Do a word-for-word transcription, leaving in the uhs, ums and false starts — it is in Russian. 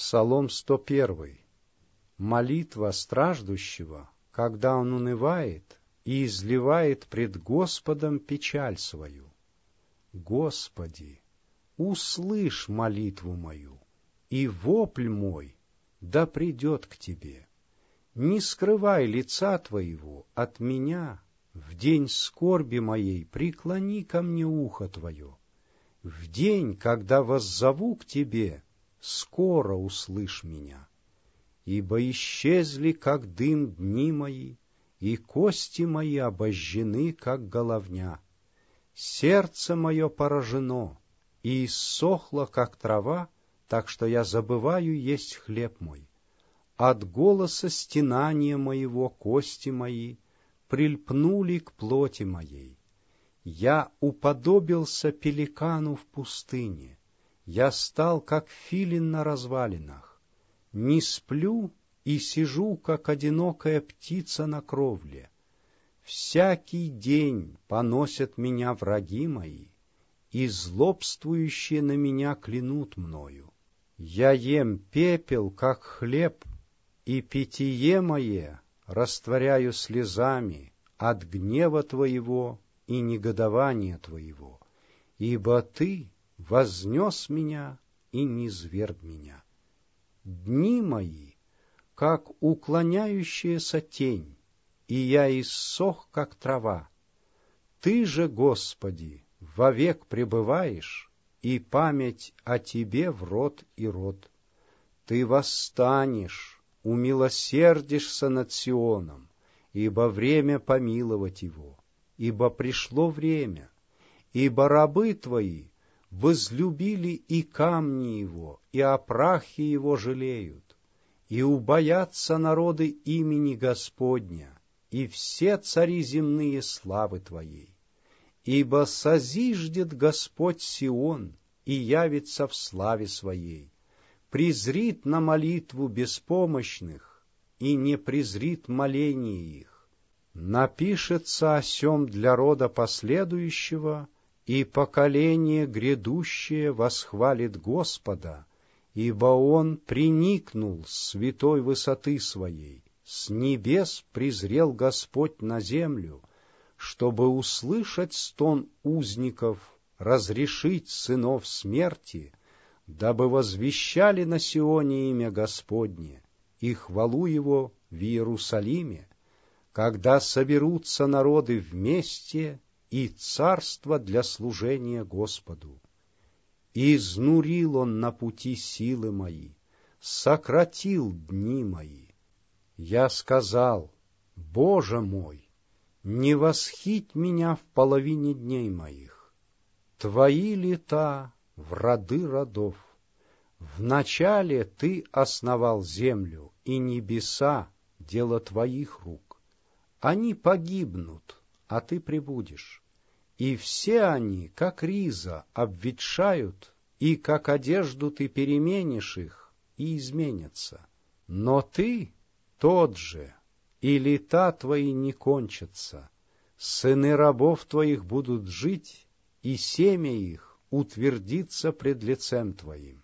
Псалом сто один. Молитва страждущего, когда он унывает и изливает пред Господом печаль свою. Господи, услышь молитву мою, и вопль мой да придет к Тебе. Не скрывай лица Твоего от меня, в день скорби моей преклони ко мне ухо Твое. В день, когда воззову к Тебе, скоро услышь меня. Ибо исчезли, как дым, дни мои, и кости мои обожжены, как головня. Сердце мое поражено и иссохло, как трава, так что я забываю есть хлеб мой. От голоса стенания моего кости мои прильпнули к плоти моей. Я уподобился пеликану в пустыне, я стал, как филин на развалинах. Не сплю и сижу, как одинокая птица на кровле. Всякий день поносят меня враги мои, и злобствующие на меня клянут мною. Я ем пепел, как хлеб, и питье мое растворяю слезами от гнева Твоего и негодования Твоего, ибо Ты вознес меня и низвергг меня. Дни мои, как уклоняющаяся тень, и я иссох, как трава. Ты же, Господи, вовек пребываешь, и память о Тебе в род и род. Ты восстанешь, умилосердишься над Сионом, ибо время помиловать его, ибо пришло время, ибо рабы Твои возлюбили и камни его, и о прахе его жалеют, и убоятся народы имени Господня, и все цари земные славы Твоей. Ибо созиждет Господь Сион и явится в славе Своей, презрит на молитву беспомощных и не презрит моление их. Напишется о сем для рода последующего, и поколение грядущее восхвалит Господа, ибо Он приникнул с святой высоты Своей, с небес презрел Господь на землю, чтобы услышать стон узников, разрешить сынов смерти, дабы возвещали на Сионе имя Господне и хвалу Его в Иерусалиме, когда соберутся народы вместе и царство для служения Господу. И изнурил Он на пути силы мои, сократил дни мои. Я сказал: Боже мой, не восхить меня в половине дней моих. Твои лета в роды родов. Вначале Ты основал землю, и небеса — дело Твоих рук. Они погибнут, а Ты пребудешь. И все они, как риза, обветшают, и как одежду Ты переменишь их, и изменятся. Но Ты тот же, и лета Твои не кончатся. Сыны рабов Твоих будут жить, и семя их утвердится пред лицем Твоим.